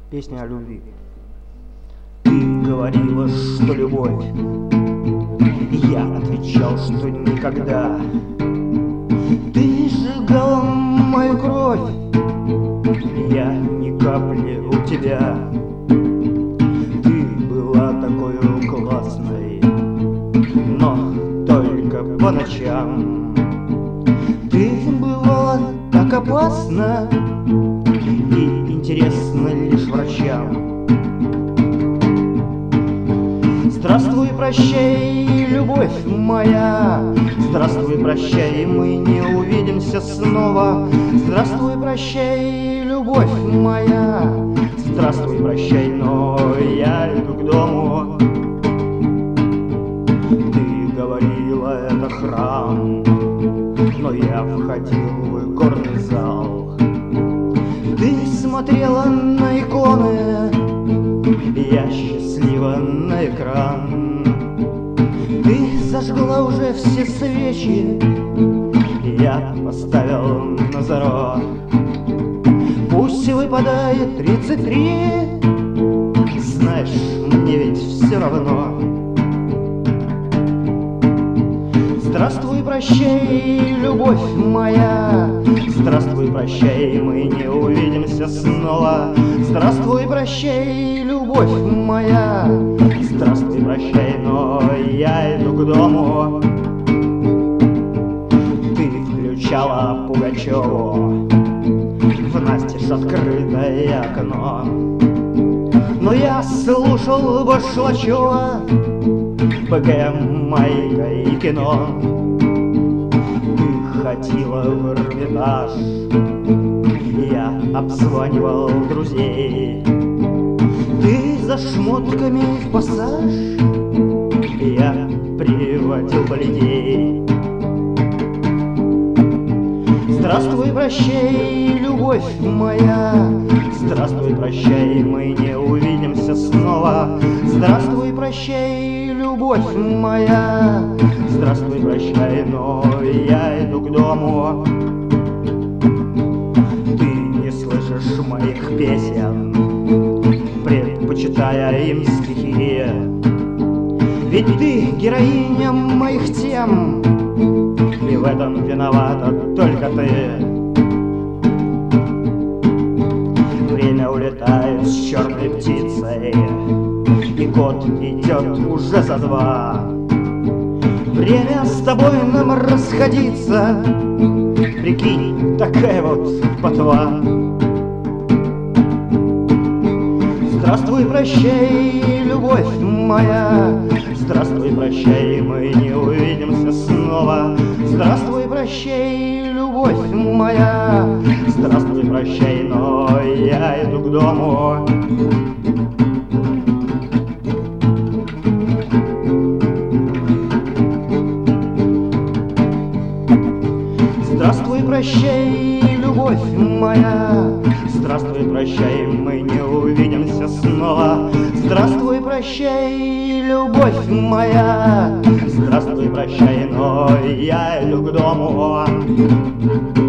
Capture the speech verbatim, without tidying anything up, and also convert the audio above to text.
Песня о любви. Ты говорила, что любовь, и я отвечал, что никогда. Ты сжигала мою кровь, и я ни капли у тебя. Ты была такой классной, но только по ночам. Ты была так опасна и интересна лишь врачам. Здравствуй, прощай, любовь моя. Здравствуй, прощай, мы не увидимся снова. Здравствуй, прощай, любовь моя. Здравствуй, прощай, но я иду к дому. Ты говорила, это храм, но я входил в горный зал. Ты смотрела на иконы, я счастлива на экран. Ты зажгла уже все свечи, я поставил на заро. Пусть выпадает тридцать три, знаешь, мне ведь все равно. Здравствуй, прощай, любовь моя. Здравствуй, прощай, мы не увидимся снова. Здравствуй, прощай, любовь моя. Здравствуй, прощай, но я иду к дому. Ты включала Пугачеву в настежь открытое окно, но я слушал Башлачева, БГ, Майка и кино. Ты ходила в Эрмитаж, я обзванивал друзей. Ты за шмотками в пассаж, я приводил бледей. Здравствуй, прощай, любовь моя. Здравствуй, прощай, мы не увидимся снова. Здравствуй, прощай, любовь моя. Здравствуй, прощай, но я иду к дому. Ты не слышишь моих песен, предпочитая им стихи. Ведь ты героиня моих тем, и в этом виновата только ты. Время улетает с черной птицей, и год идет уже за два. Время с тобой нам расходиться, прикинь, такая вот ботва. Здравствуй, прощай, любовь моя. Здравствуй, прощай, мы не увидимся снова. Здравствуй, прощай, любовь моя. Здравствуй, прощай, но я иду к дому. Здравствуй, прощай, любовь моя. Здравствуй, прощай, мы не увидимся снова. Здравствуй, прощай, любовь моя. Здравствуй, прощай, но я иду к дому.